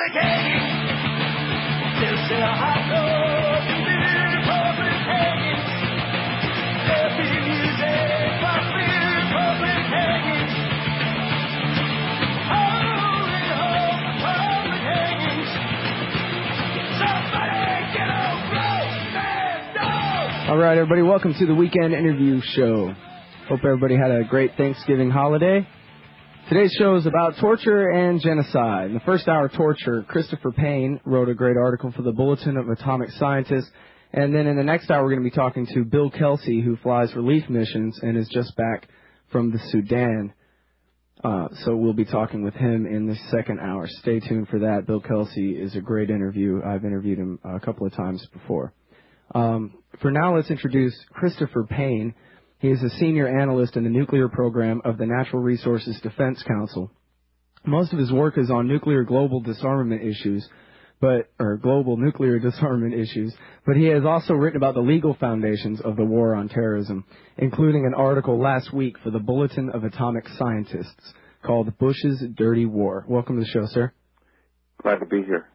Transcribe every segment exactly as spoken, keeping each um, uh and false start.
public hanging. They'll say I know the fear public hangings. There'll be music by fear public hangings. Holding home the public hangings. Somebody get a roast and dog. All right, everybody, welcome to the Weekend Interview Show. Hope everybody had a great Thanksgiving holiday. Today's show is about torture and genocide. In the first hour, torture, Christopher Payne wrote a great article for the Bulletin of Atomic Scientists. And then in the next hour, we're going to be talking to Bill Kelsey, who flies relief missions and is just back from the Sudan. Uh, so we'll be talking with him in the second hour. Stay tuned for that. Bill Kelsey is a great interview. I've interviewed him a couple of times before. Um, for now, let's introduce Christopher Payne. He is a senior analyst in the nuclear program of the Natural Resources Defense Council. Most of his work is on nuclear global disarmament issues, but or global nuclear disarmament issues, but he has also written about the legal foundations of the war on terrorism, including an article last week for the Bulletin of Atomic Scientists called Bush's Dirty War. Welcome to the show, sir. Glad to be here.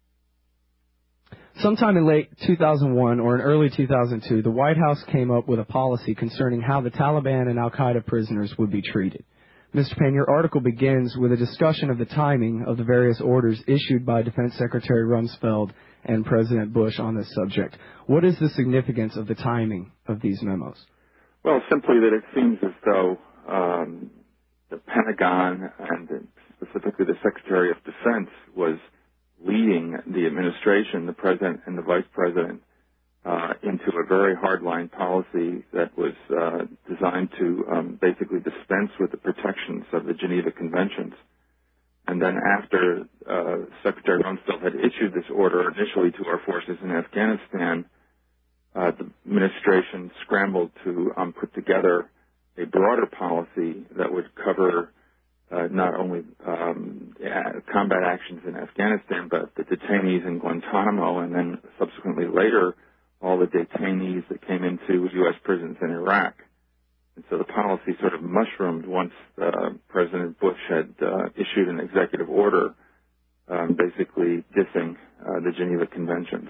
Sometime in late two thousand one or in early two thousand two, the White House came up with a policy concerning how the Taliban and al-Qaeda prisoners would be treated. Mister Payne, your article begins with a discussion of the timing of the various orders issued by Defense Secretary Rumsfeld and President Bush on this subject. What is the significance of the timing of these memos? Well, simply that it seems as though um, the Pentagon and specifically the Secretary of Defense was leading the administration, the president and the vice president, uh, into a very hardline policy that was uh, designed to um, basically dispense with the protections of the Geneva Conventions. And then after uh, Secretary Rumsfeld had issued this order initially to our forces in Afghanistan, uh, the administration scrambled to um, put together a broader policy that would cover Uh, not only um, combat actions in Afghanistan, but the detainees in Guantanamo, and then subsequently later, all the detainees that came into U S prisons in Iraq. And so the policy sort of mushroomed once uh, President Bush had uh, issued an executive order um, basically dissing uh, the Geneva Conventions.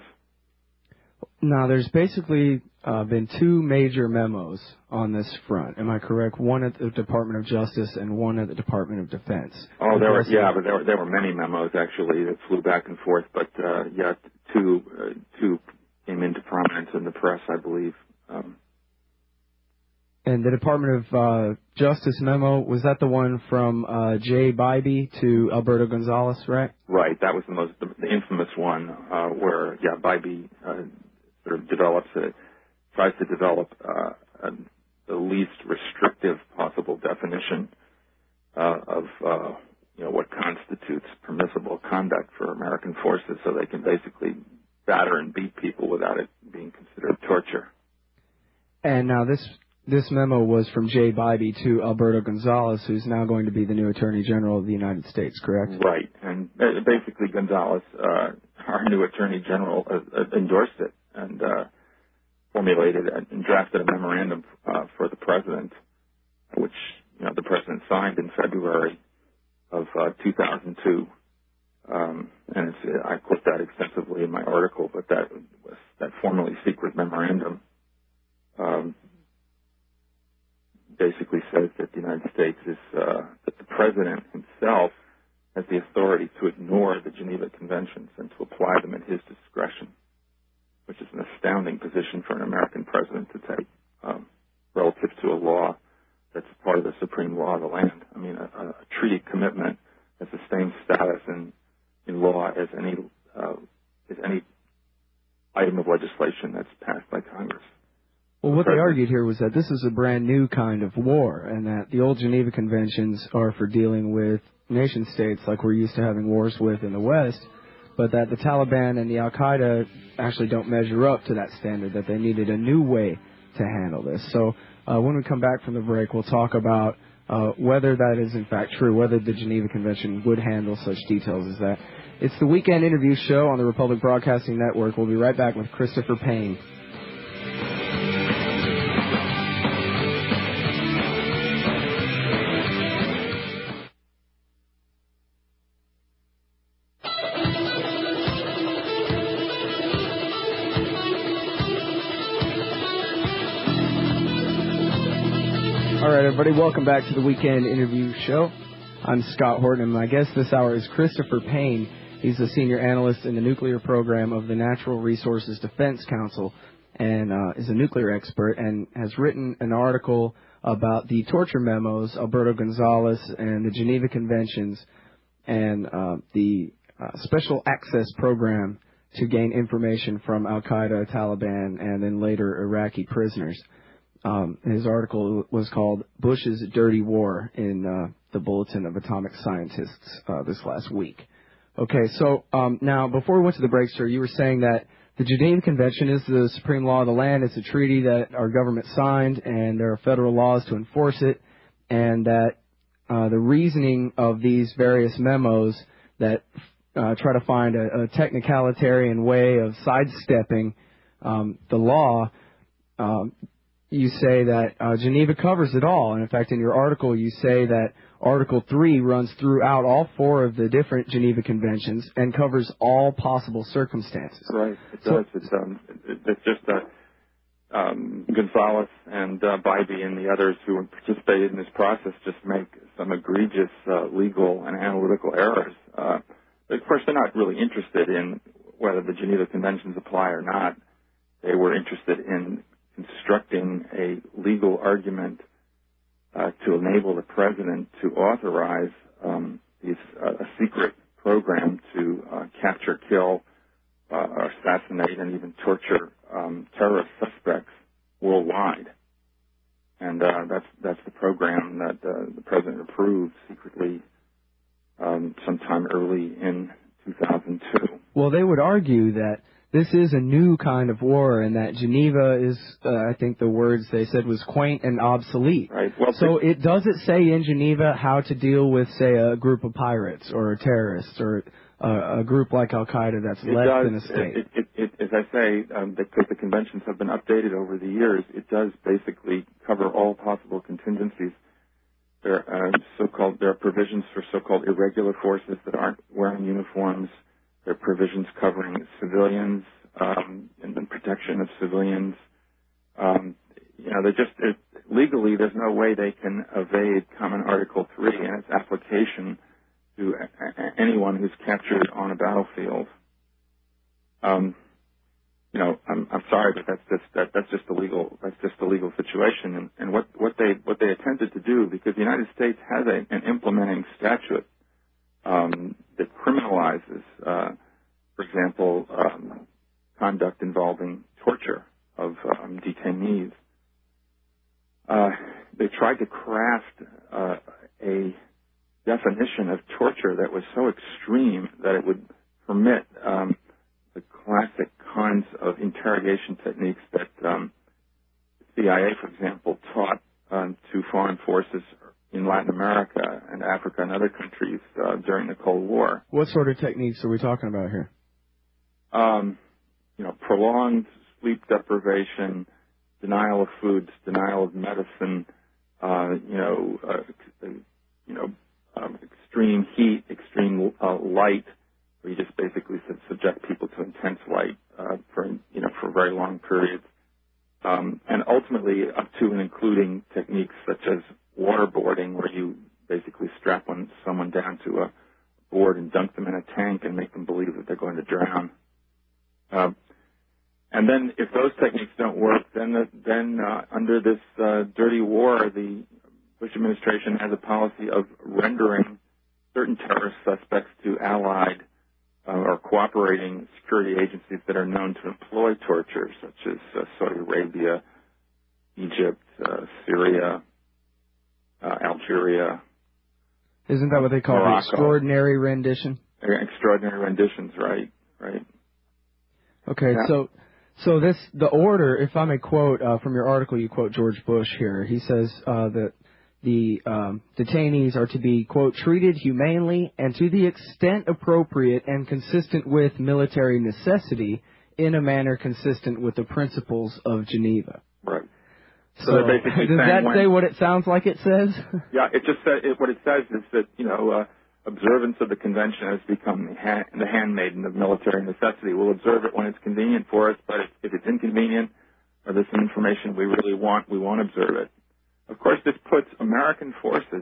Now, there's basically uh, been two major memos on this front. Am I correct? One at the Department of Justice and one at the Department of Defense. Oh, there were, yeah, but there were, there were many memos, actually, that flew back and forth. But, uh, yeah, two, uh, two came into prominence in the press, I believe. Um, and the Department of uh, Justice memo, was that the one from uh, Jay Bybee to Alberto Gonzales, right? Right. That was the most, the, the infamous one uh, where, yeah, Bybee uh, sort of develops it, tries to develop uh, a, the least restrictive possible definition uh, of, uh, you know, what constitutes permissible conduct for American forces, so they can basically batter and beat people without it being considered torture. And now this this memo was from Jay Bybee to Alberto Gonzales, who's now going to be the new Attorney General of the United States, correct? Right. And basically Gonzales, uh, our new Attorney General, uh, endorsed it and uh, formulated and drafted a memorandum uh, for the President, which, you know, the President signed in February of uh, two thousand two. Um, and it's, I quote that extensively in my article, but that was that formerly secret memorandum um, basically says that the United States is, uh, that the President himself has the authority to ignore the Geneva Conventions and to apply them at his discretion, which is an astounding position for an American president to take um, relative to a law that's part of the supreme law of the land. I mean, a, a treaty commitment has the same status in, in law as any uh, as any item of legislation that's passed by Congress. Well, what they argued here was that this is a brand new kind of war, and that the old Geneva Conventions are for dealing with nation states like we're used to having wars with in the West, but that the Taliban and the al-Qaeda actually don't measure up to that standard, that they needed a new way to handle this. So uh, when we come back from the break, we'll talk about uh, whether that is in fact true, whether the Geneva Convention would handle such details as that. It's the Weekend Interview Show on the Republic Broadcasting Network. We'll be right back with Christopher Payne. everybody. Welcome back to the Weekend Interview Show. I'm Scott Horton, and my guest this hour is Christopher Payne. He's a senior analyst in the nuclear program of the Natural Resources Defense Council and uh, is a nuclear expert and has written an article about the torture memos, Alberto Gonzales, and the Geneva Conventions, and uh, the uh, special access program to gain information from Al-Qaeda, Taliban, and then later Iraqi prisoners. Um, his article was called Bush's Dirty War in uh, the Bulletin of Atomic Scientists uh, this last week. Okay, so um, now before we went to the break, sir, you were saying that the Geneva Convention is the supreme law of the land. It's a treaty that our government signed, and there are federal laws to enforce it, and that uh, the reasoning of these various memos that uh, try to find a, a technicalitarian way of sidestepping um, the law, um, you say that uh, Geneva covers it all. And in fact, in your article, you say that Article three runs throughout all four of the different Geneva Conventions and covers all possible circumstances. Right, it so, does. It's, um, it, it's just that um, Gonzales and uh, Bybee and the others who participated in this process just make some egregious uh, legal and analytical errors. Uh, of course, they're not really interested in whether the Geneva Conventions apply or not. They were interested in constructing a legal argument uh, to enable the president to authorize um, these, uh, a secret program to uh, capture, kill, uh, or assassinate, and even torture um, terrorist suspects worldwide. And uh, that's that's the program that uh, the president approved secretly um, sometime early in two thousand two. Well, they would argue that this is a new kind of war, and that Geneva is, uh, I think the words they said was quaint and obsolete. Right. Well, so it does it say in Geneva how to deal with, say, a group of pirates or terrorists or uh, a group like Al-Qaeda that's it less does, than a state? It, it, it, as I say, um, because the conventions have been updated over the years, it does basically cover all possible contingencies. There are uh, so-called there are provisions for so-called irregular forces that aren't wearing uniforms. There are provisions covering civilians um, and the protection of civilians. Um, you know, they're just it, legally, there's no way they can evade Common Article three and its application to a, a, anyone who's captured on a battlefield. Um, you know, I'm, I'm sorry, but that's just that, that's just the legal that's just the legal situation. And, and what, what they what they attempted to do, because the United States has a, an implementing statute Um, that criminalizes, uh, for example, um, conduct involving torture of um, detainees. Uh, they tried to craft uh, a definition of torture that was so extreme that it would permit um, the classic kinds of interrogation techniques that um, the C I A, for example, taught um, to foreign forces in Latin America and Africa and other countries uh, during the Cold War. What sort of techniques are we talking about here? Um, you know, prolonged sleep deprivation, denial of foods, denial of medicine, uh, you know, uh, you know, um, extreme heat, extreme uh, light, where you just basically subject people to intense light uh, for you know for very long periods, um, and ultimately up to and including techniques such as waterboarding, where you basically strap one, someone down to a board and dunk them in a tank and make them believe that they're going to drown. Uh, and then if those techniques don't work, then the, then uh, under this uh, dirty war, the Bush administration has a policy of rendering certain terrorist suspects to allied uh, or cooperating security agencies that are known to employ torture, such as uh, Saudi Arabia, Egypt, uh, Syria, Uh, Algeria. Isn't that what they call Morocco. the extraordinary rendition? Extraordinary renditions, right, right. Okay, yeah. so so this, the order, if I may quote uh, from your article, you quote George Bush here. He says uh, that the um, detainees are to be, quote, treated humanely and to the extent appropriate and consistent with military necessity in a manner consistent with the principles of Geneva. Right. So, so basically does that when, say what it sounds like it says? Yeah, it just says, it, what it says is that, you know, uh, observance of the convention has become the, hand, the handmaiden of military necessity. We'll observe it when it's convenient for us, but if, if it's inconvenient or there's some information we really want, we won't observe it. Of course, this puts American forces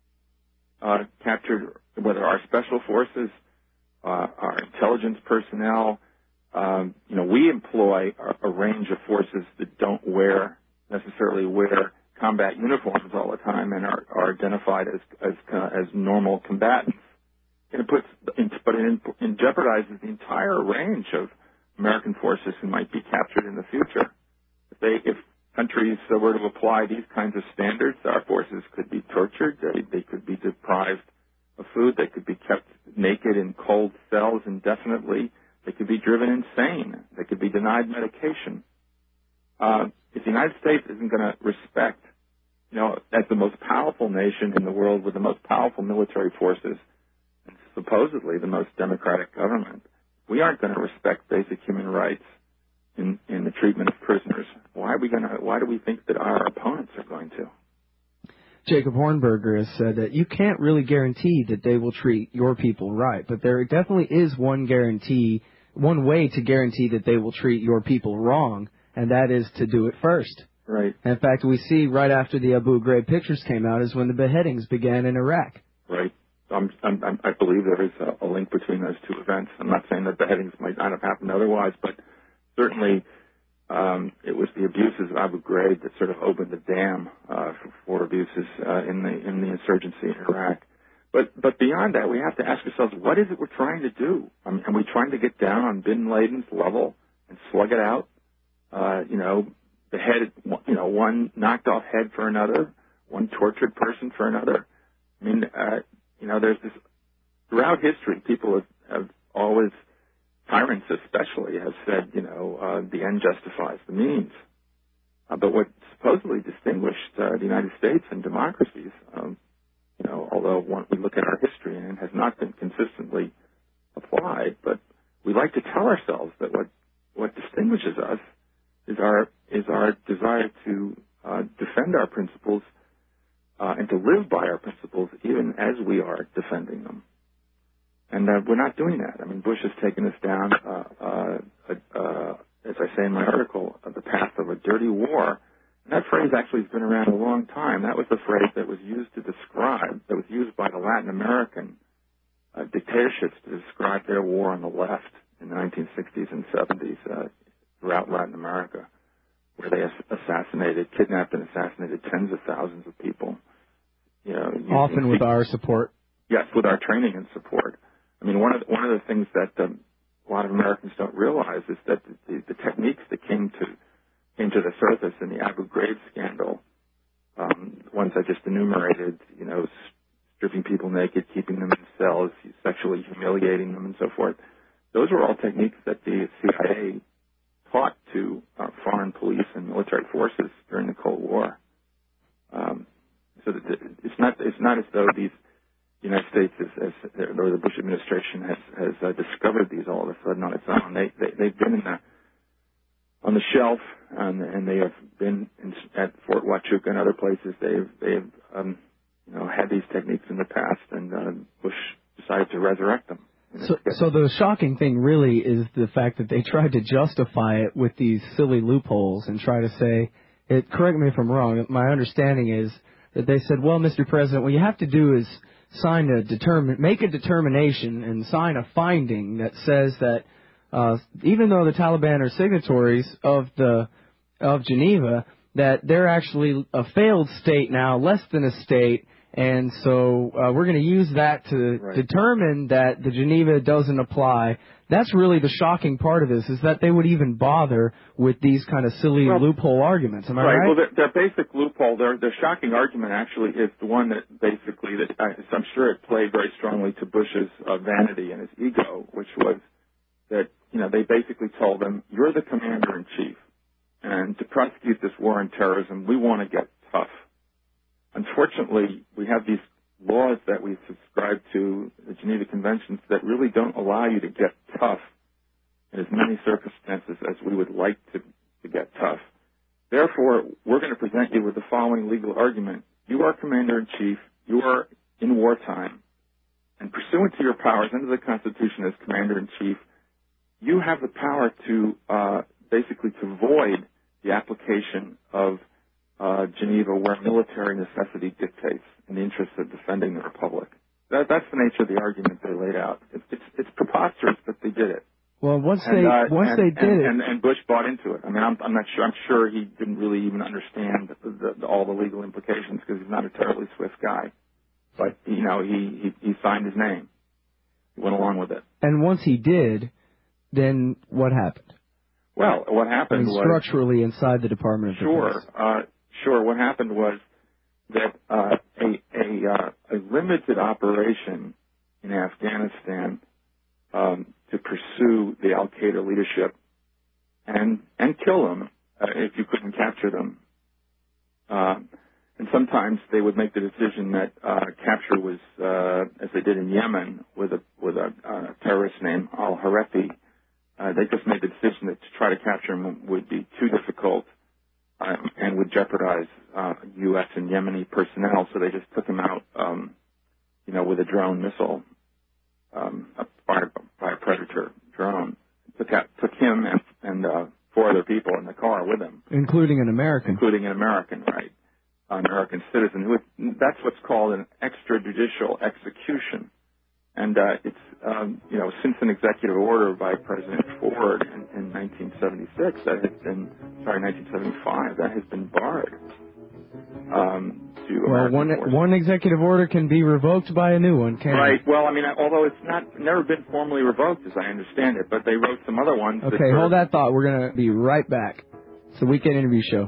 uh, captured, whether our special forces, uh, our intelligence personnel. Um, you know, we employ a, a range of forces that don't wear necessarily wear combat uniforms all the time and are, are identified as as, uh, as normal combatants. And it puts, but it, it jeopardizes the entire range of American forces who might be captured in the future. If they, if countries were to apply these kinds of standards, our forces could be tortured. They, they could be deprived of food. They could be kept naked in cold cells indefinitely. They could be driven insane. They could be denied medication. Uh, if the United States isn't going to respect, you know, as the most powerful nation in the world with the most powerful military forces and supposedly the most democratic government, we aren't going to respect basic human rights in, in the treatment of prisoners. Why are we going to? Why do we think that our opponents are going to? Jacob Hornberger has said that you can't really guarantee that they will treat your people right, but there definitely is one guarantee, one way to guarantee that they will treat your people wrong, and that is to do it first. Right. And in fact, we see right after the Abu Ghraib pictures came out is when the beheadings began in Iraq. Right. I'm, I'm, I believe there is a, a link between those two events. I'm not saying that beheadings might not have happened otherwise, but certainly um, it was the abuses of Abu Ghraib that sort of opened the dam uh, for, for abuses uh, in the in the insurgency in Iraq. But but beyond that, we have to ask ourselves, what is it we're trying to do? I mean, are we trying to get down on Bin Laden's level and slug it out? Uh, you know, beheaded, you know, one knocked off head for another, one tortured person for another. I mean, uh, you know, there's this, throughout history, people have, have always, tyrants especially, have said, you know, uh, the end justifies the means. Uh, but what supposedly distinguished uh, the United States and democracies, um, you know, although one, we look at our history and it has not been consistently applied, but we like to tell ourselves that what, what distinguishes us is our, is our desire to uh, defend our principles Uh, and to live by our principles even as we are defending them. And uh, we're not doing that. I mean, Bush has taken us down, uh, uh, uh, as I say in my article, uh, the path of a dirty war. And that phrase actually has been around a long time. That was the phrase that was used to describe, that was used by the Latin American uh, dictatorships to describe their war on the left in the nineteen sixties and seventies uh, throughout Latin America, where they assassinated, kidnapped and assassinated tens of thousands of people. You know, often with our support. Yes, with our training and support. I mean, one of the, one of the things that um, a lot of Americans don't realize is that the, the techniques that came to came to the surface in the Abu Ghraib scandal, um, the ones I just enumerated, you know, stripping people naked, keeping them in cells, sexually humiliating them, and so forth. Those were all techniques that the C I A taught to uh, foreign police and military forces during the Cold War. Um, so that it's not it's not as though these the United States is, as, or the Bush administration has has uh, discovered these all of a sudden on its own. They, they they've been in the on the shelf and, and they have been in, at Fort Huachuca and other places. They've they've um, you know had these techniques in the past, and uh, Bush decided to resurrect them. So, so the shocking thing really is the fact that they tried to justify it with these silly loopholes and try to say, it, correct me if I'm wrong, my understanding is that they said, well, Mister President, what you have to do is sign a determine, make a determination and sign a finding that says that uh, even though the Taliban are signatories of the of Geneva, that they're actually a failed state now, less than a state. And so uh, we're going to use that to right. determine that the Geneva doesn't apply. That's really the shocking part of this, is that they would even bother with these kind of silly well, loophole arguments. Am I right? Right. Well, their, their basic loophole, their, their shocking argument actually is the one that basically, that I, I'm sure it played very strongly to Bush's uh, vanity and his ego, which was that, you know, they basically told them, you're the commander-in-chief, and to prosecute this war on terrorism, we want to get tough. Unfortunately, we have these laws that we subscribe to, the Geneva Conventions, that really don't allow you to get tough in as many circumstances as we would like to, to get tough. Therefore, we're going to present you with the following legal argument. You are Commander-in-Chief. You are in wartime. And pursuant to your powers under the Constitution as Commander-in-Chief, you have the power to uh, basically to void the application of uh, Geneva where military necessity dictates in the interest of defending the republic. That, that's the nature of the argument they laid out. It's, it's, it's preposterous, but they did it. Well, once and, they uh, once and, they did and, it, and, and Bush bought into it. I mean, I'm, I'm not sure. I'm sure he didn't really even understand the, the, all the legal implications because he's not a terribly swift guy. But you know, he, he he signed his name. He went along with it. And once he did, then what happened? Well, what happened I mean, was structurally inside the Department of sure, Defense. uh, sure. What happened was that uh, a a, uh, a limited operation in Afghanistan um, to pursue the Al Qaeda leadership and and kill them uh, if you couldn't capture them. Uh, and sometimes they would make the decision that uh, capture was, uh, as they did in Yemen with a with a uh, terrorist named Al Harathi. Uh, they just made the decision that to try to capture him would be too difficult um, and would jeopardize uh, U S and Yemeni personnel. So they just took him out, um, you know, with a drone missile. Um, by, by a Predator drone. Took out, took him and, and uh, four other people in the car with him, including an American, including an American, right, an American citizen. Who that's what's called an extrajudicial execution, and uh, it's um, you know since an executive order by President Ford in, in nineteen seventy-six that has been sorry nineteen seventy-five that has been barred. Um, to well, American one forces. one executive order can be revoked by a new one, can't Right. it? Well, I mean, although it's not never been formally revoked, as I understand it, but they wrote some other ones. Okay, that hold that thought. We're gonna be right back. It's the Weekend Interview Show.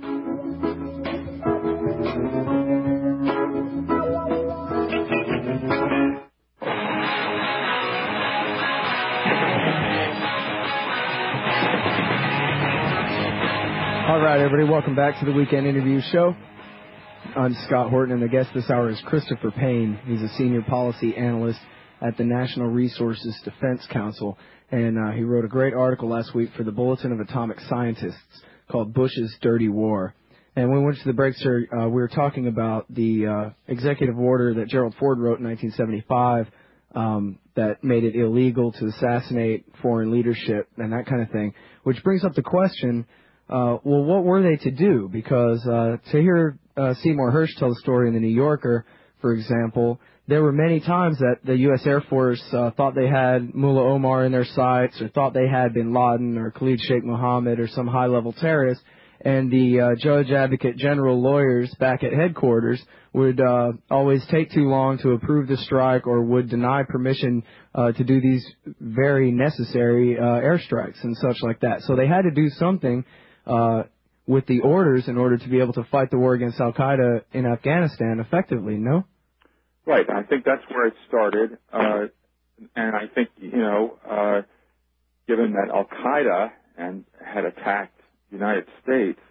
All right, everybody, welcome back to the Weekend Interview Show. I'm Scott Horton, and the guest this hour is Christopher Payne. He's a senior policy analyst at the National Resources Defense Council, and uh, he wrote a great article last week for the Bulletin of Atomic Scientists called Bush's Dirty War. And when we went to the break, sir, uh, we were talking about the uh, executive order that Gerald Ford wrote in nineteen seventy-five um, that made it illegal to assassinate foreign leadership and that kind of thing, which brings up the question, uh, well, what were they to do? Because uh, to hear uh, Seymour Hersh tell the story in the New Yorker, for example, there were many times that the U S Air Force uh, thought they had Mullah Omar in their sights or thought they had bin Laden or Khalid Sheikh Mohammed or some high-level terrorist, and the uh, judge, advocate, general lawyers back at headquarters would uh, always take too long to approve the strike or would deny permission uh, to do these very necessary uh, airstrikes and such like that. So they had to do something uh, with the orders in order to be able to fight the war against Al-Qaeda in Afghanistan effectively, no? Right. I think that's where it started. Uh, and I think, you know, uh, given that Al-Qaeda and had attacked the United States,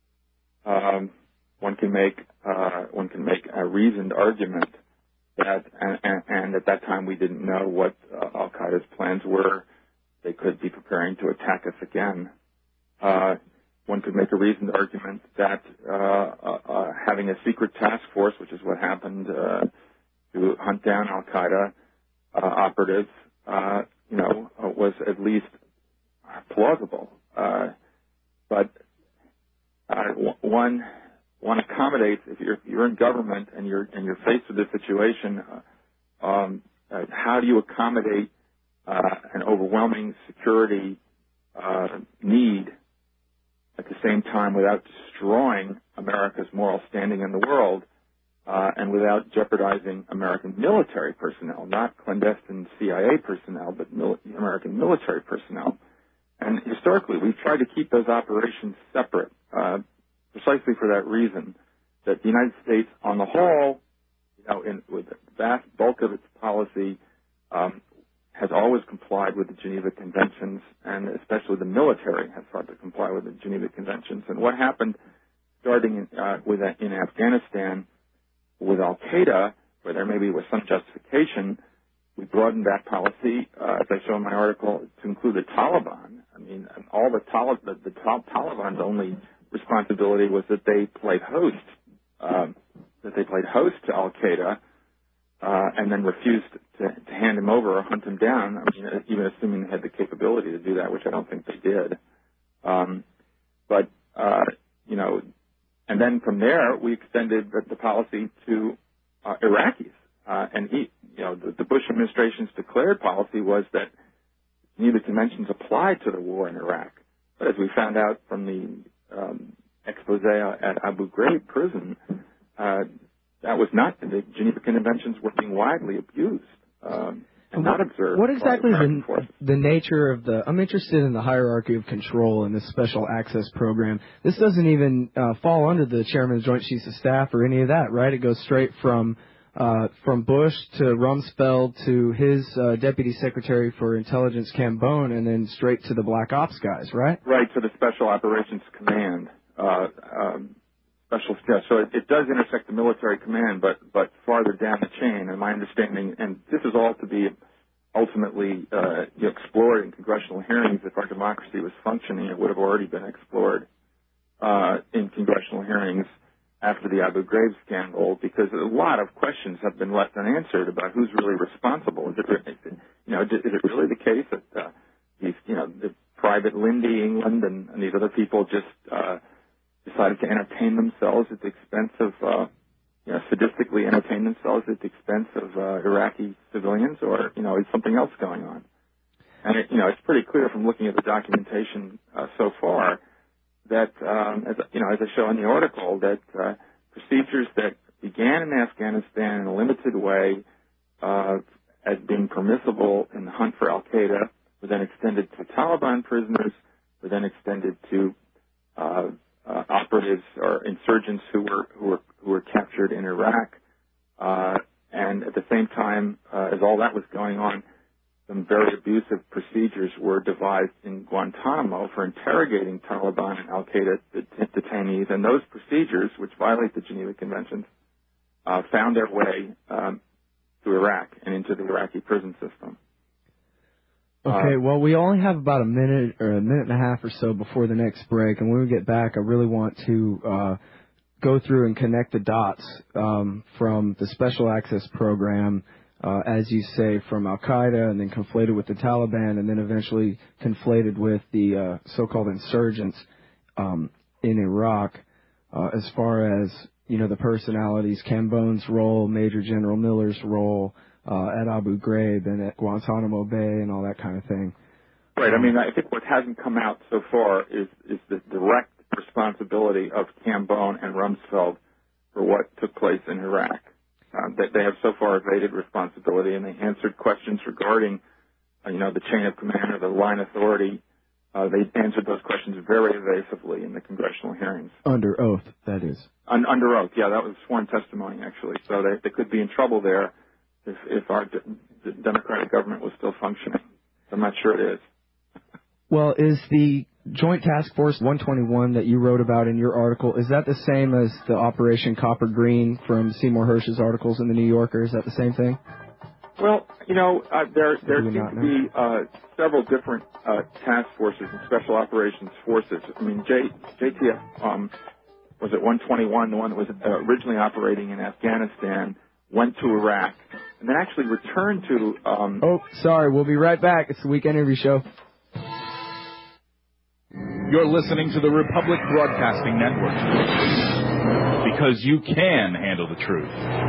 um, one can make uh, one can make a reasoned argument that, and, and, and at that time we didn't know what uh, Al-Qaeda's plans were. They could be preparing to attack us again. Uh, one could make a reasoned argument that uh, uh, uh, having a secret task force, which is what happened uh, to hunt down Al-Qaeda uh, operatives, uh, you know, uh, was at least plausible. Uh, but uh, one one accommodates if you're you're in government and you're and you're faced with this situation. Uh, um, uh, how do you accommodate uh, an overwhelming security uh, need at the same time without destroying America's moral standing in the world uh, and without jeopardizing American military personnel, not clandestine C I A personnel, but mil- American military personnel? And historically, we've tried to keep those operations separate, uh, precisely for that reason, that the United States, on the whole, you know, in, with the vast bulk of its policy, um, has always complied with the Geneva Conventions, and especially the military has sought to comply with the Geneva Conventions. And what happened starting in, uh, with uh, in Afghanistan with Al-Qaeda, where there maybe was some justification, we broadened that policy, uh, as I show in my article, to include the Taliban. I mean, all the, Tal- the, the Tal- Taliban's only responsibility was that they played host, um, that they played host to Al-Qaeda, uh, and then refused to, to hand him over or hunt him down. I mean, even assuming they had the capability to do that, which I don't think they did. Um, but uh, you know, and then from there, we extended the, the policy to uh, Iraqis. Uh, and he, you know, the, the Bush administration's declared policy was that Geneva Conventions applied to the war in Iraq. But as we found out from the um, expose at Abu Ghraib prison, uh, that was not, the Geneva Conventions were being widely abused um, and not observed. What exactly is the, forces. the nature of the, I'm interested in the hierarchy of control in this special access program. This doesn't even uh, fall under the chairman of the Joint Chiefs of Staff or any of that, right? It goes straight from uh, from Bush to Rumsfeld to his uh, Deputy Secretary for Intelligence, Cambone, and then straight to the Black Ops guys, right? Right, to the Special Operations Command. Uh, um, special, yeah, so it, it does intersect the military command, but but farther down the chain. And my understanding, and this is all to be ultimately uh, you know, explored in congressional hearings. If our democracy was functioning, it would have already been explored uh, in congressional hearings after the Abu Ghraib scandal, because a lot of questions have been left unanswered about who's really responsible. Is it, you know, is it really the case that uh, these, you know, the private Lindy England and, and these other people just uh, decided to entertain themselves at the expense of, uh, you know, sadistically entertain themselves at the expense of uh, Iraqi civilians, or, you know, is something else going on? And, it, you know, it's pretty clear from looking at the documentation uh, so far that, um, as, you know, as I show in the article, that uh, procedures that began in Afghanistan in a limited way uh, as being permissible in the hunt for al-Qaeda were then extended to Taliban prisoners, were then extended to uh, uh, operatives or insurgents who were who were who were captured in Iraq, uh, and at the same time, uh, as all that was going on, some very abusive procedures were devised in Guantanamo for interrogating Taliban and al-Qaeda det- detainees, and those procedures, which violate the Geneva Conventions, uh, found their way um, to Iraq and into the Iraqi prison system. Okay, well, we only have about a minute or a minute and a half or so before the next break, and when we get back, I really want to uh, go through and connect the dots um, from the Special Access Program, uh, as you say, from al-Qaeda, and then conflated with the Taliban, and then eventually conflated with the uh, so-called insurgents um, in Iraq, uh, as far as, you know, the personalities, Cambone's role, Major General Miller's role, Uh, at Abu Ghraib and at Guantanamo Bay and all that kind of thing. Right. I mean, I think what hasn't come out so far is, is the direct responsibility of Cambone and Rumsfeld for what took place in Iraq. Um, they, they have so far evaded responsibility, and they answered questions regarding, uh, you know, the chain of command or the line authority. Uh, they answered those questions very evasively in the congressional hearings. Under oath, that is. Un- under oath, yeah, that was sworn testimony, actually. So they, they could be in trouble there if, if our d- d- democratic government was still functioning. I'm not sure it is. Well, is the Joint Task Force one twenty-one that you wrote about in your article, is that the same as the Operation Copper Green from Seymour Hersh's articles in the New Yorker? Is that the same thing? Well, you know, uh, there there Do we seem not to know? be uh, several different uh, task forces and special operations forces. I mean, J, JTF, um, was it one twenty-one, the one that was uh, originally operating in Afghanistan, went to Iraq, and then actually returned to... Um, Oh, sorry, we'll be right back. It's the Weekend Interview Show. You're listening to the Republic Broadcasting Network, because you can handle the truth.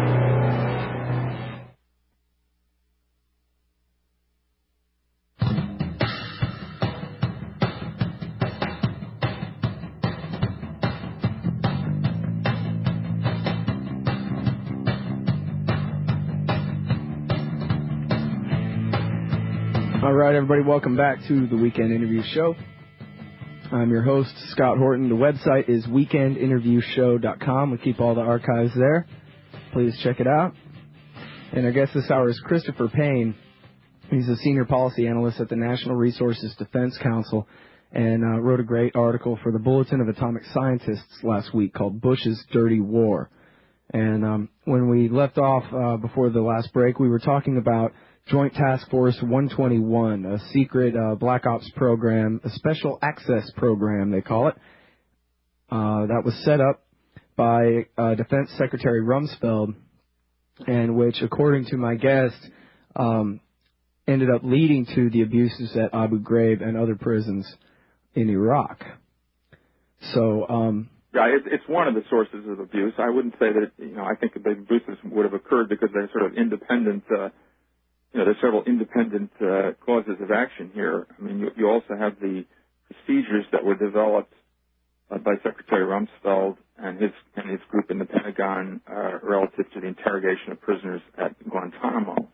All right, everybody, welcome back to the Weekend Interview Show. I'm your host, Scott Horton. The website is weekend interview show dot com. We keep all the archives there. Please check it out. And our guest this hour is Christopher Payne. He's a senior policy analyst at the National Resources Defense Council, and uh, wrote a great article for the Bulletin of Atomic Scientists last week called Bush's Dirty War. And um, when we left off uh, before the last break, we were talking about Joint Task Force one twenty-one, a secret uh, Black Ops program, a special access program, they call it, uh, that was set up by uh, Defense Secretary Rumsfeld, and which, according to my guest, um, ended up leading to the abuses at Abu Ghraib and other prisons in Iraq. So um, Yeah, it, it's one of the sources of abuse. I wouldn't say that, you know, I think the abuses would have occurred because they're sort of independent, uh, you know, there's several independent uh, causes of action here. I mean, you, you also have the procedures that were developed uh, by Secretary Rumsfeld and his and his group in the Pentagon uh, relative to the interrogation of prisoners at Guantanamo.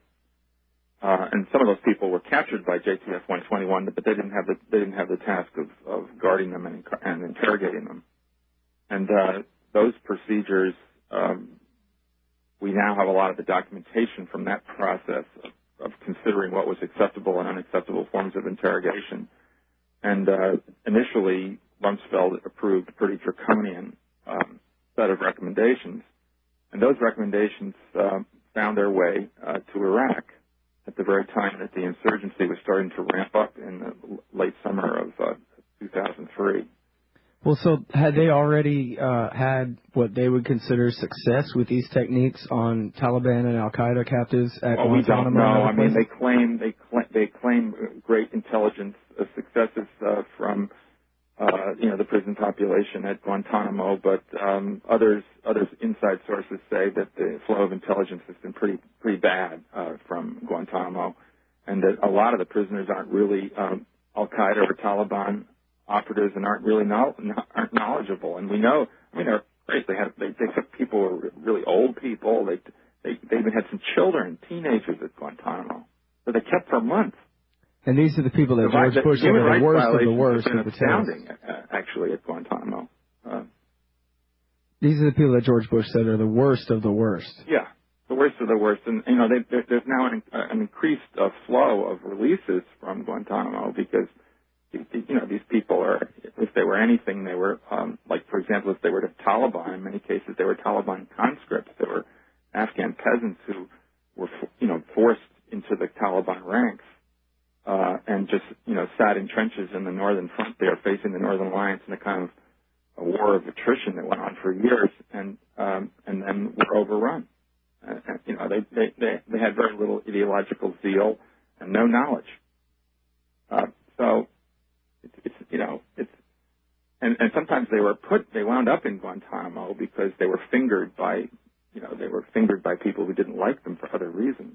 Uh, and some of those people were captured by J T F one twenty-one, but they didn't have the they didn't have the task of, of guarding them and, and interrogating them. And uh, those procedures, um, we now have a lot of the documentation from that process of, of considering what was acceptable and unacceptable forms of interrogation. And uh, initially, Rumsfeld approved a pretty draconian um, set of recommendations. And those recommendations uh, found their way uh, to Iraq at the very time that the insurgency was starting to ramp up in the late summer of uh, two thousand three. Well, so had they already uh, had what they would consider success with these techniques on Taliban and Al-Qaeda captives at oh, we don't know. I mean, places? they claim they claim, they claim great intelligence uh, successes uh, from uh, you know the prison population at Guantanamo, but um, others others inside sources say that the flow of intelligence has been pretty pretty bad uh, from Guantanamo, and that a lot of the prisoners aren't really um, Al-Qaeda or Taliban operatives and aren't really know, aren't knowledgeable. And we know, I mean, they're great. They had they, they took people who were really old people. They they they even had some children, teenagers at Guantanamo, that they kept for months. And these are the people that George the, Bush said are the worst of the worst of the astounding, uh, actually, at Guantanamo. Uh, these are the people that George Bush said are the worst of the worst. Yeah, the worst of the worst. And you know, they, there, there's now an, uh, an increased uh, flow of releases from Guantanamo because. You know, these people are, if they were anything, they were, um, like, for example, if they were the Taliban, in many cases, they were Taliban conscripts. They were Afghan peasants who were, you know, forced into the Taliban ranks uh, and just, you know, sat in trenches in the northern front there facing the Northern Alliance in a kind of a war of attrition that went on for years and um, and then were overrun. Uh, and, you know, they, they, they, they had very little ideological zeal and no knowledge. Uh, so... It's, it's, you know, it's, and, and sometimes they were put, they wound up in Guantanamo because they were fingered by, you know, they were fingered by people who didn't like them for other reasons.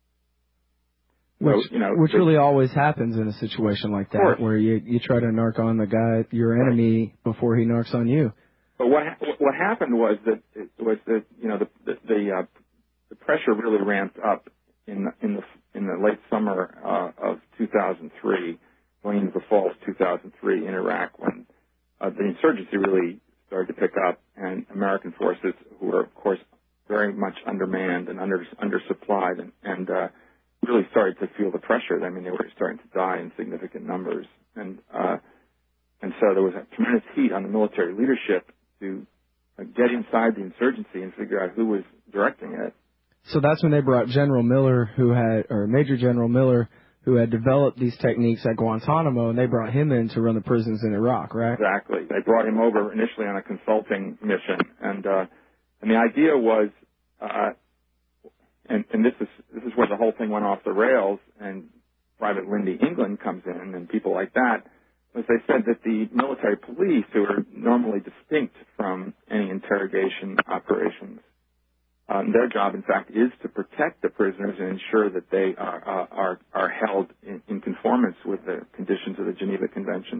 Which, so, you know, which they, really always happens in a situation like that, where you, you try to narc on the guy, your enemy, before he narcs on you. But what, what happened was that, was that, you know, the, the, the, uh, the pressure really ramped up in, in the, in the late summer, uh, of two thousand three. Going into the fall of two thousand three in Iraq when uh, the insurgency really started to pick up and American forces, who were, of course, very much undermanned and under, undersupplied and, and uh, really started to feel the pressure. I mean, they were starting to die in significant numbers. And uh, and so there was a tremendous heat on the military leadership to uh, get inside the insurgency and figure out who was directing it. So that's when they brought General Miller, who had, or Major General Miller, who had developed these techniques at Guantanamo, and they brought him in to run the prisons in Iraq, right? Exactly. They brought him over initially on a consulting mission, and uh, and the idea was, uh, and, and this is this is where the whole thing went off the rails, and Private Lindy England comes in, and people like that, was they said that the military police, who are normally distinct from any interrogation operations, Um, their job, in fact, is to protect the prisoners and ensure that they are uh, are, are held in, in conformance with the conditions of the Geneva Convention.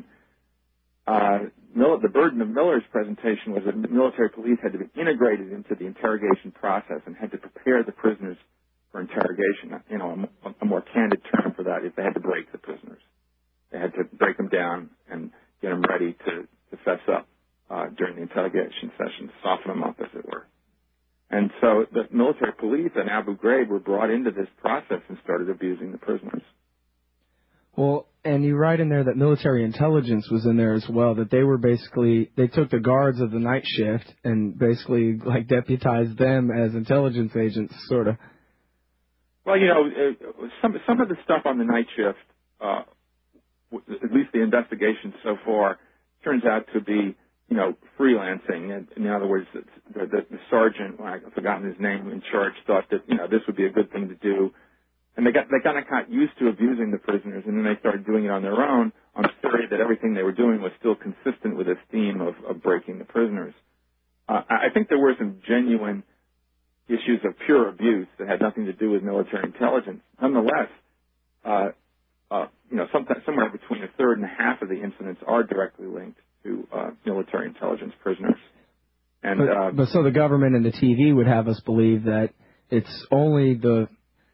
Uh, Miller, the burden of Miller's presentation was that military police had to be integrated into the interrogation process and had to prepare the prisoners for interrogation. You know, a, a more candid term for that is they had to break the prisoners. They had to break them down and get them ready to, to fess up uh, during the interrogation session, soften them up, as it were. And so the military police in Abu Ghraib were brought into this process and started abusing the prisoners. Well, and you write in there that military intelligence was in there as well, that they were basically, they took the guards of the night shift and basically like deputized them as intelligence agents, sort of. Well, you know, some, some of the stuff on the night shift, uh, at least the investigation so far, turns out to be, you know, freelancing. In, in other words, the, the, the sergeant, well, I've forgotten his name, in charge, thought that, you know, this would be a good thing to do. And they got they kind of got used to abusing the prisoners, and then they started doing it on their own on the theory that everything they were doing was still consistent with this theme of, of breaking the prisoners. Uh, I think there were some genuine issues of pure abuse that had nothing to do with military intelligence. Nonetheless, uh, uh, you know, sometime, somewhere between a third and a half of the incidents are directly linked to uh, military intelligence prisoners. And but, uh, but so the government and the T V would have us believe that it's only the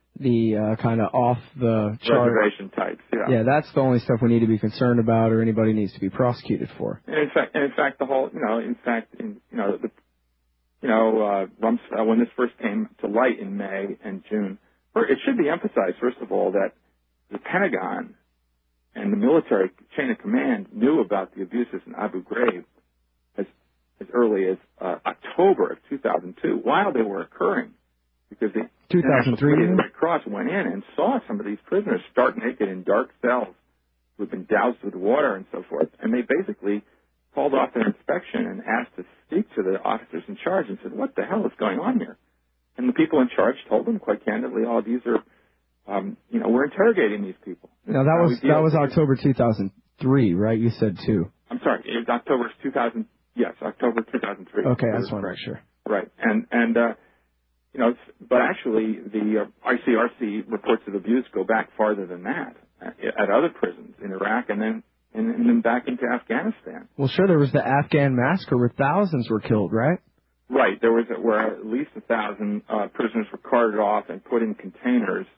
the uh, kind of off the chart reservation types. Yeah. Yeah, that's the only stuff we need to be concerned about, or anybody needs to be prosecuted for. And in fact, and in fact, the whole, you know, in fact, in, you know, the, you know, uh, Rumsfeld, when this first came to light in May and June, it should be emphasized, first of all, that the Pentagon and the military chain of command knew about the abuses in Abu Ghraib as as early as uh, October of two thousand two, while they were occurring, because the two thousand three, the Red Cross went in and saw some of these prisoners stark naked in dark cells who had been doused with water and so forth, and they basically called off their inspection and asked to speak to the officers in charge and said, "What the hell is going on here?" And the people in charge told them quite candidly, "Oh, these are, um, you know, we're interrogating these people." Now that was that was October two thousand three, right? You said two. I'm sorry, it was October two thousand. Yes, October two thousand three. Okay, I just want to make sure. Right, and and uh, you know, but actually the uh, I C R C reports of abuse go back farther than that at, at other prisons in Iraq, and then and, and then back into Afghanistan. Well, sure, there was the Afghan massacre where thousands were killed, right? Right, there was where at least a thousand uh, prisoners were carted off and put in containers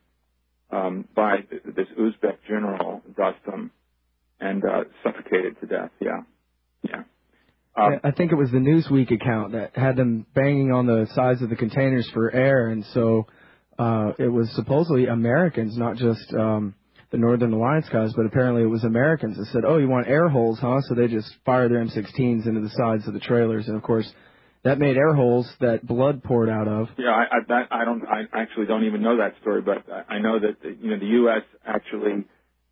um, by this Uzbek general Dostum and uh, suffocated to death. Yeah, yeah. Um, I think it was the Newsweek account that had them banging on the sides of the containers for air, and so uh, it was supposedly Americans, not just um, the Northern Alliance guys, but apparently it was Americans that said, "Oh, you want air holes, huh?" So they just fired their M sixteens into the sides of the trailers, and of course that made air holes that blood poured out of. Yeah, I, I, that, I don't. I actually don't even know that story, but I, I know that you know the U S actually,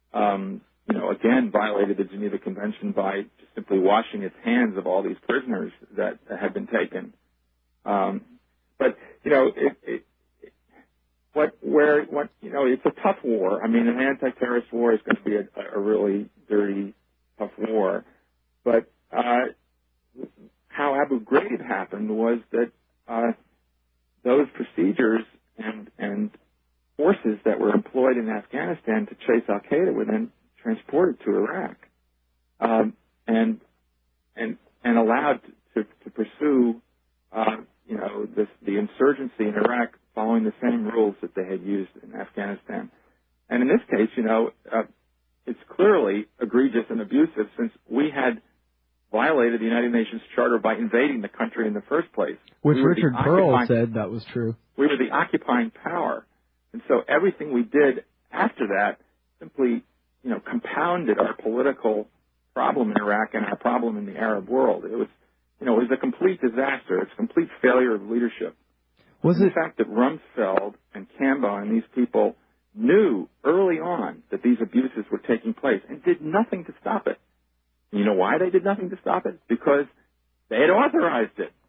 um, you know, again violated the Geneva Convention by just simply washing its hands of all these prisoners that had been taken. Um, but you know, it, it, it, what where what you know, it's a tough war. I mean, an anti-terrorist war is going to be a, a really dirty, tough war, but. Uh, How Abu Ghraib happened was that uh, those procedures and, and forces that were employed in Afghanistan to chase Al Qaeda were then transported to Iraq um, and and and allowed to, to pursue uh, you know this, the insurgency in Iraq following the same rules that they had used in Afghanistan. And in this case, you know, uh, it's clearly egregious and abusive since we had violated the United Nations Charter by invading the country in the first place. Which we Richard Pearl said that was true. We were the occupying power. And so everything we did after that simply, you know, compounded our political problem in Iraq and our problem in the Arab world. It was, you know, it was a complete disaster. It's a complete failure of leadership. Was and it the fact that Rumsfeld and Cambo and these people knew early on that these abuses were taking place and did nothing to stop it. You know why they did nothing to stop it? Because they had authorized it.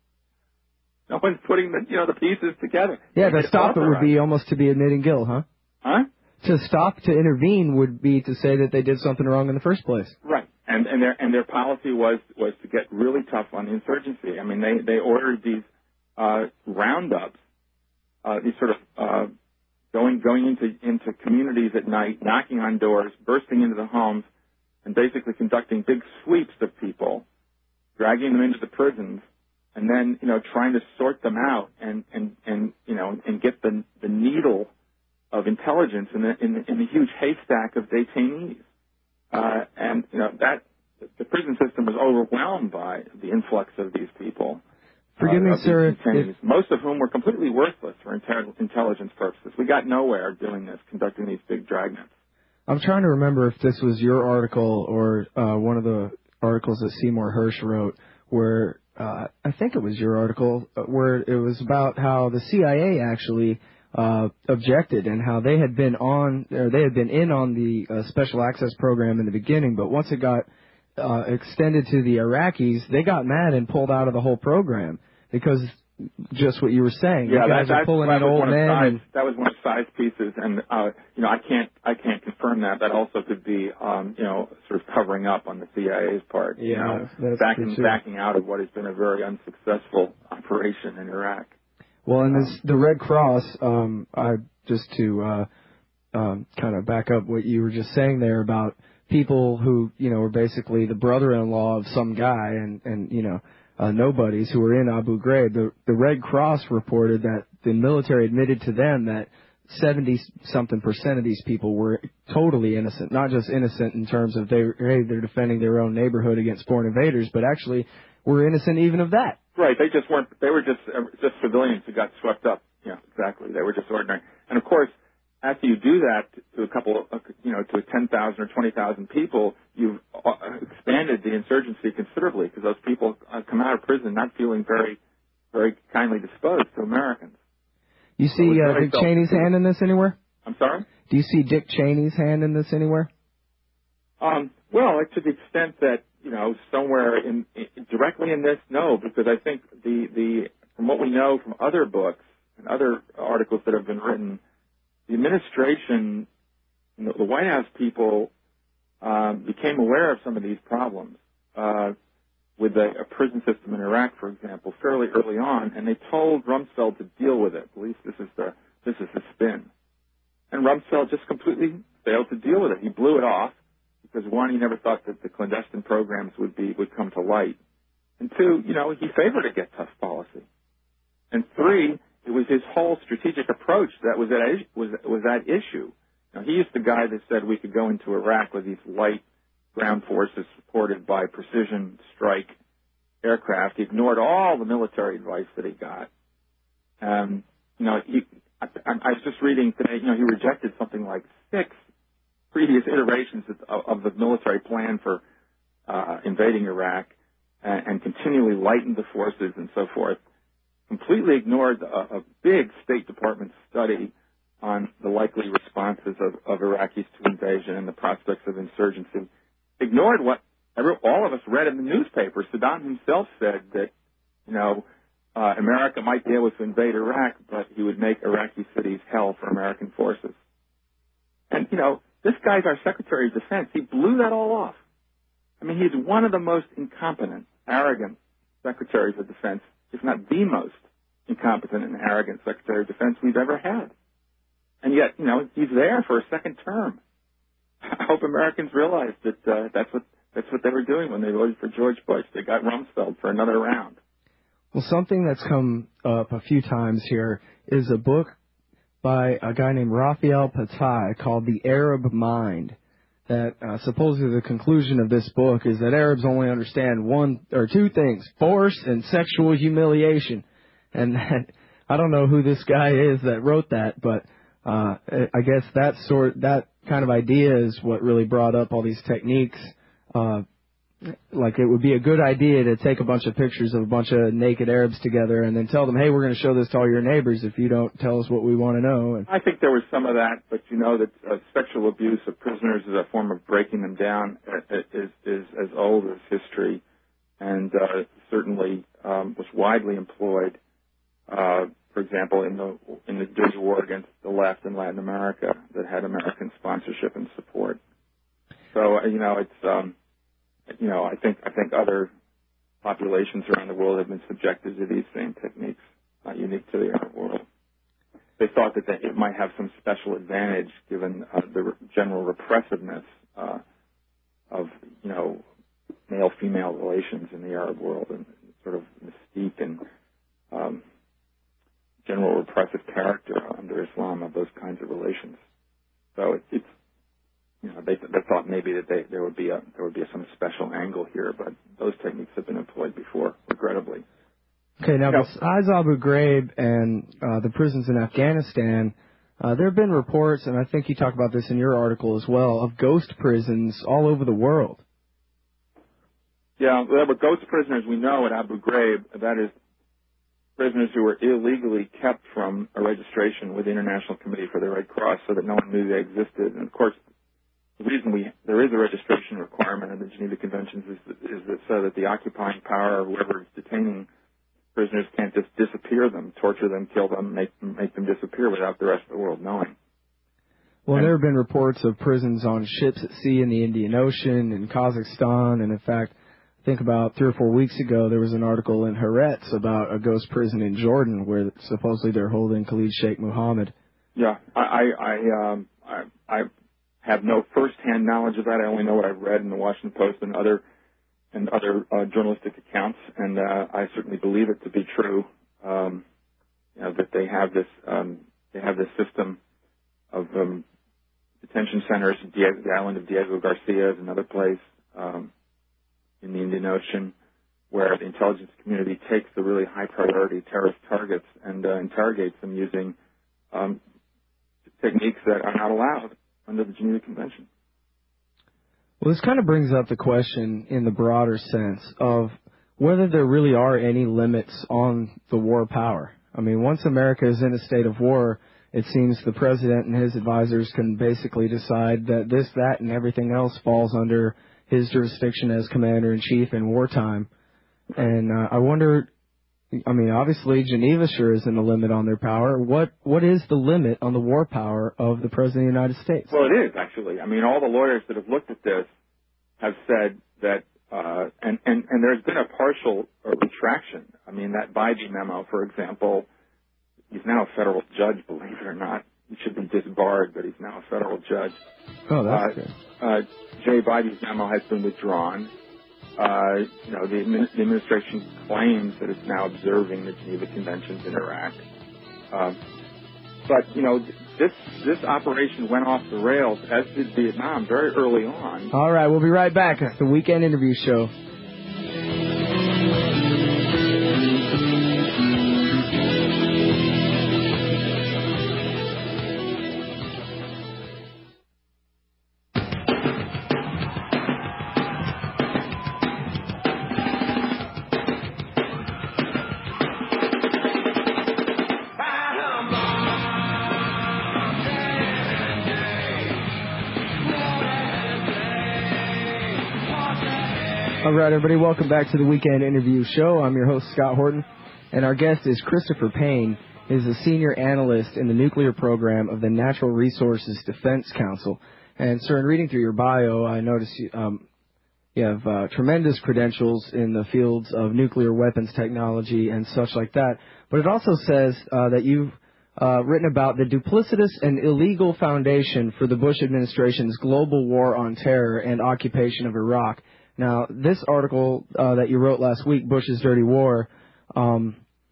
No one's putting the, you know, the pieces together. Yeah, They to stop it would authorized. be almost to be admitting guilt, huh? Huh? To stop, to intervene would be to say that they did something wrong in the first place. Right. And and their and their policy was was to get really tough on the insurgency. I mean, they they ordered these uh, roundups, uh, these sort of uh, going going into into communities at night, knocking on doors, bursting into the homes, and basically conducting big sweeps of people, dragging them into the prisons, and then, you know, trying to sort them out and, and, and you know, and get the, the needle of intelligence in the, in the, in the huge haystack of detainees. Uh, and, you know, that, the prison system was overwhelmed by the influx of these people. Forgive uh, me, of these sir, detainees, if, most of whom were completely worthless for inter- intelligence purposes. We got nowhere doing this, conducting these big dragnets. I'm trying to remember if this was your article or uh, one of the articles that Seymour Hersh wrote, where uh, I think it was your article, where it was about how the C I A actually uh, objected and how they had been on, or they had been in on the uh, special access program in the beginning, but once it got uh, extended to the Iraqis, they got mad and pulled out of the whole program because just what you were saying. Yeah, you guys that, are that, pulling that in was old one of men. Si's, And, that was one of Si's pieces, and uh, you know, I can't, I can't confirm that. That also could be, um, you know, sort of covering up on the C I A's part. yeah, you know, that's backing, true too. backing out of what has been a very unsuccessful operation in Iraq. Well, and this, the Red Cross, um, I just to uh, um, kind of back up what you were just saying there about people who, you know, were basically the brother-in-law of some guy and, and you know, uh, nobodies who were in Abu Ghraib. The, the Red Cross reported that the military admitted to them that seventy-something percent of these people were totally innocent, not just innocent in terms of they, hey, they're defending their own neighborhood against foreign invaders, but actually were innocent even of that. Right. They just weren't. They were just uh, just civilians who got swept up. Yeah, exactly. They were just ordinary. And of course, after you do that to a couple, of, you know, to ten thousand or twenty thousand people, you've uh, expanded the insurgency considerably because those people uh, come out of prison not feeling very, very kindly disposed to Americans. You see So uh, Dick Cheney's hand in this anywhere? I'm sorry? Do you see Dick Cheney's hand in this anywhere? Um, well, to the extent that, you know, somewhere in, in directly in this, no, because I think the, the from what we know from other books and other articles that have been written, the administration, you know, the White House people um, became aware of some of these problems uh, with a, a prison system in Iraq, for example, fairly early on, and they told Rumsfeld to deal with it. At least this is the this is the spin. And Rumsfeld just completely failed to deal with it. He blew it off. Because one, he never thought that the clandestine programs would be would come to light, and two, you know, he favored a get tough policy, and three, it was his whole strategic approach that was at was was at issue. Now, he is the guy that said we could go into Iraq with these light ground forces supported by precision strike aircraft. He ignored all the military advice that he got. Um, you know, he, I, I was just reading today. You know, he rejected something like six previous iterations of, of the military plan for uh, invading Iraq and, and continually lightened the forces and so forth, completely ignored a, a big State Department study on the likely responses of, of Iraqis to invasion and the prospects of insurgency, ignored what every, all of us read in the newspaper. Saddam himself said that, you know, uh, America might be able to invade Iraq, but he would make Iraqi cities hell for American forces. And, you know, this guy's our Secretary of Defense. He blew that all off. I mean, he's one of the most incompetent, arrogant Secretaries of Defense, if not the most incompetent and arrogant Secretary of Defense we've ever had. And yet, you know, he's there for a second term. I hope Americans realize that uh, that's what that's what they were doing when they voted for George Bush. They got Rumsfeld for another round. Well, something that's come up a few times here is a book by a guy named Raphael Patai called The Arab Mind, that uh, supposedly the conclusion of this book is that Arabs only understand one or two things, force and sexual humiliation. And that, I don't know who this guy is that wrote that, but uh, I guess that sort, that kind of idea is what really brought up all these techniques. Uh, like it would be a good idea to take a bunch of pictures of a bunch of naked Arabs together and then tell them, hey, we're going to show this to all your neighbors if you don't tell us what we want to know. And I think there was some of that, but you know that uh, sexual abuse of prisoners is a form of breaking them down, uh, is, is as old as history, and uh, certainly um, was widely employed, uh, for example, in the in the dirty war against the left in Latin America that had American sponsorship and support. So, uh, you know, it's... Um, You know, I think I think other populations around the world have been subjected to these same techniques, not unique to the Arab world. They thought that they, it might have some special advantage given uh, the re- general repressiveness uh, of, you know, male-female relations in the Arab world and sort of mystique and um, general repressive character under Islam of those kinds of relations. So it, it's You know, they, they thought maybe that they, there would be a there would be some special angle here, but those techniques have been employed before, regrettably. Okay, now No. besides Abu Ghraib and uh, the prisons in Afghanistan, uh, there have been reports, and I think you talk about this in your article as well, of ghost prisons all over the world. Yeah, there were ghost prisoners we know at Abu Ghraib. That is, prisoners who were illegally kept from a registration with the International Committee for the Red Cross, so that no one knew they existed. And of course, the reason we there is a registration requirement in the Geneva Conventions is that, is that so that the occupying power or whoever is detaining prisoners can't just disappear them, torture them, kill them, make, make them disappear without the rest of the world knowing. Well, and, there have been reports of prisons on ships at sea in the Indian Ocean, in Kazakhstan, and in fact, I think about three or four weeks ago, there was an article in Haaretz about a ghost prison in Jordan where supposedly they're holding Khalid Sheikh Mohammed. Yeah, I, I, I, um, I, I have no first-hand knowledge of that. I only know what I've read in the Washington Post and other and other uh, journalistic accounts, and uh, I certainly believe it to be true. Um, you know, that they have this um, they have this system of um, detention centers. Diego, the island of Diego Garcia is another place um, in the Indian Ocean where the intelligence community takes the really high-priority terrorist targets and uh, interrogates them using um, techniques that are not allowed under the Geneva Convention. Well, this kind of brings up the question in the broader sense of whether there really are any limits on the war power. I mean, once America is in a state of war, it seems the president and his advisors can basically decide that this, that, and everything else falls under his jurisdiction as commander-in-chief in wartime. And uh, I wonder, I mean, obviously Geneva sure isn't a limit on their power. What What is the limit on the war power of the President of the United States? Well, it is, actually. I mean, all the lawyers that have looked at this have said that, uh, and, and, and there's been a partial uh, retraction. I mean, that Bybee memo, for example, he's now a federal judge, believe it or not. He should be disbarred, but he's now a federal judge. Oh, that's uh, good. Uh, Jay Bybee's memo has been withdrawn. Uh, you know, the, admin, the administration claims that it's now observing the Geneva Conventions in Iraq. Um, but, you know, this this operation went off the rails, as did Vietnam, very early on. All right, we'll be right back. The Weekend Interview Show. All right, everybody, welcome back to the Weekend Interview Show. I'm your host, Scott Horton, and our guest is Christopher Payne. He's a senior analyst in the nuclear program of the Natural Resources Defense Council. And, sir, in reading through your bio, I noticed you, um, you have uh, tremendous credentials in the fields of nuclear weapons technology and such like that. But it also says uh, that you've uh, written about the duplicitous and illegal foundation for the Bush administration's global war on terror and occupation of Iraq. Now, this article uh, that you wrote last week, Bush's Dirty War, um,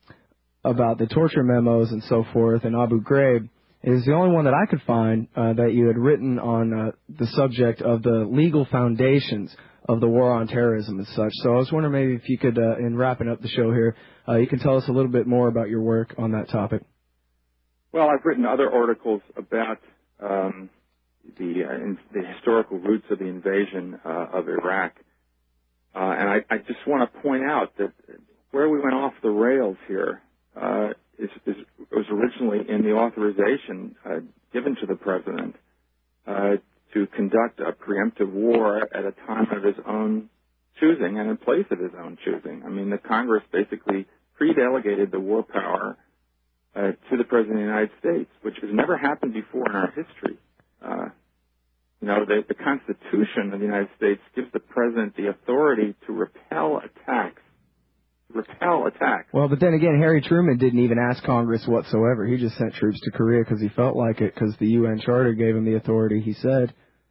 about the torture memos and so forth and Abu Ghraib, is the only one that I could find uh, that you had written on uh, the subject of the legal foundations of the war on terrorism and such. So I was wondering maybe if you could, uh, in wrapping up the show here, uh, you can tell us a little bit more about your work on that topic. Well, I've written other articles about um, the, uh, in, the historical roots of the invasion uh, of Iraq. Uh, and I, I just want to point out that where we went off the rails here uh, is, is was originally in the authorization uh, given to the president uh, to conduct a preemptive war at a time of his own choosing and in place of his own choosing. I mean, the Congress basically pre-delegated the war power uh, to the president of the United States, which has never happened before in our history. Uh, You know, the, the Constitution of the United States gives the president the authority to repel attacks. Repel attacks. Well, but then again, Harry Truman didn't even ask Congress whatsoever. He just sent troops to Korea because he felt like it, because the U N Charter gave him the authority, he said.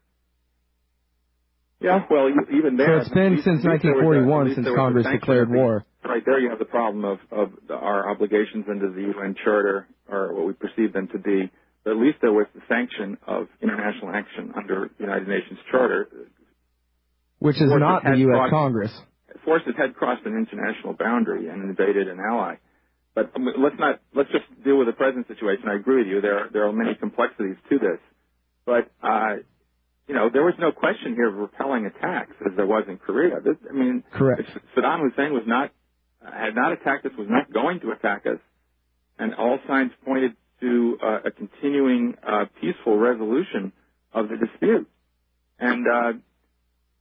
Yeah, well, even there... So it's been since nineteen forty-one since Congress declared war. Right there you have the problem of, of our obligations under the U N Charter, or what we perceive them to be. But at least there was the sanction of international action under the United Nations Charter. Which is not the U S crossed, Congress. Forces had crossed an international boundary and invaded an ally. But let's not, let's just deal with the present situation. I agree with you. There are, there are many complexities to this. But, uh, you know, there was no question here of repelling attacks as there was in Korea. This, I mean, correct. Saddam Hussein was not, had not attacked us, was not going to attack us. And all signs pointed to uh, a continuing uh, peaceful resolution of the dispute. And uh,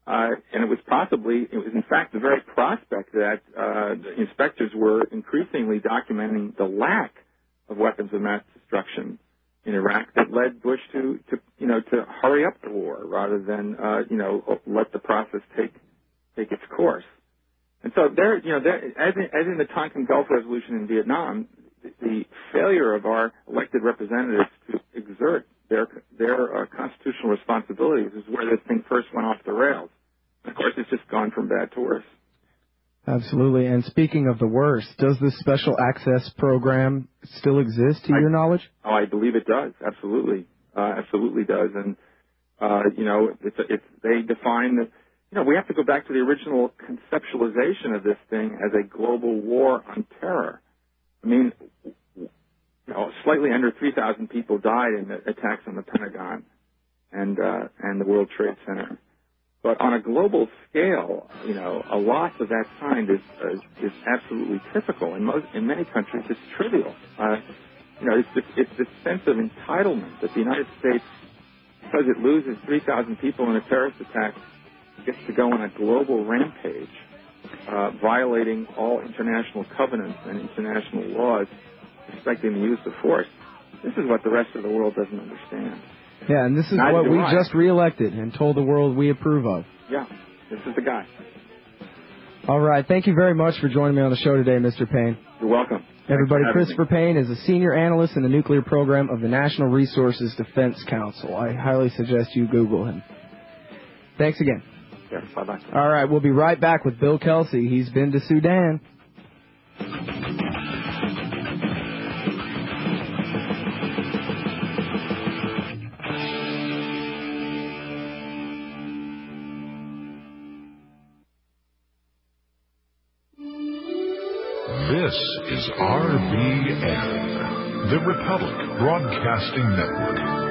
Uh, and it was possibly, it was in fact the very prospect that uh, the inspectors were increasingly documenting the lack of weapons of mass destruction in Iraq that led Bush to, to you know, to hurry up the war rather than, uh, you know, let the process take take its course. And so there, you know, there, as in, as in the Tonkin Gulf Resolution in Vietnam, the, the failure of our elected representatives to exert their their uh, constitutional responsibilities is where this thing first went off the rails. Of course, it's just gone from bad to worse. Absolutely. And speaking of the worst, does this special access program still exist to I, your knowledge? Oh, I believe it does. Absolutely, uh, absolutely does. And uh, you know, it's, it's they define the. You know, we have to go back to the original conceptualization of this thing as a global war on terror. I mean, you know, slightly under three thousand people died in the attacks on the Pentagon and uh, and the World Trade Center. But on a global scale, you know, a loss of that kind is uh, is absolutely typical. In most, in many countries, it's trivial. Uh, you know, it's this, it's this sense of entitlement that the United States, because it loses three thousand people in a terrorist attack, gets to go on a global rampage, uh, violating all international covenants and international laws respecting the use of force. This is what the rest of the world doesn't understand. Yeah, and this is Neither what do we I. just reelected and told the world we approve of. Yeah, this is the guy. All right. Thank you very much for joining me on the show today, Mister Payne. You're welcome. Everybody, Thanks for having Christopher Payne is a senior analyst in the nuclear program of the National Resources Defense Council. I highly suggest you Google him. Thanks again. Yeah, bye-bye. All right, we'll be right back with Bill Kelsey. He's been to Sudan. This is R B N, the Republic Broadcasting Network.